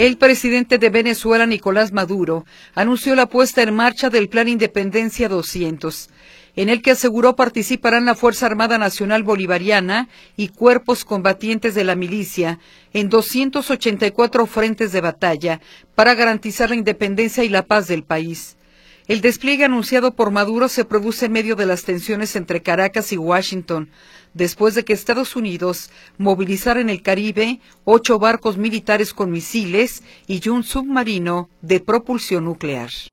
El presidente de Venezuela, Nicolás Maduro, anunció la puesta en marcha del Plan Independencia 200, en el que aseguró participarán la Fuerza Armada Nacional Bolivariana y cuerpos combatientes de la milicia en 284 frentes de batalla para garantizar la independencia y la paz del país. El despliegue anunciado por Maduro se produce en medio de las tensiones entre Caracas y Washington, después de que Estados Unidos movilizara en el Caribe 8 barcos militares con misiles y un submarino de propulsión nuclear.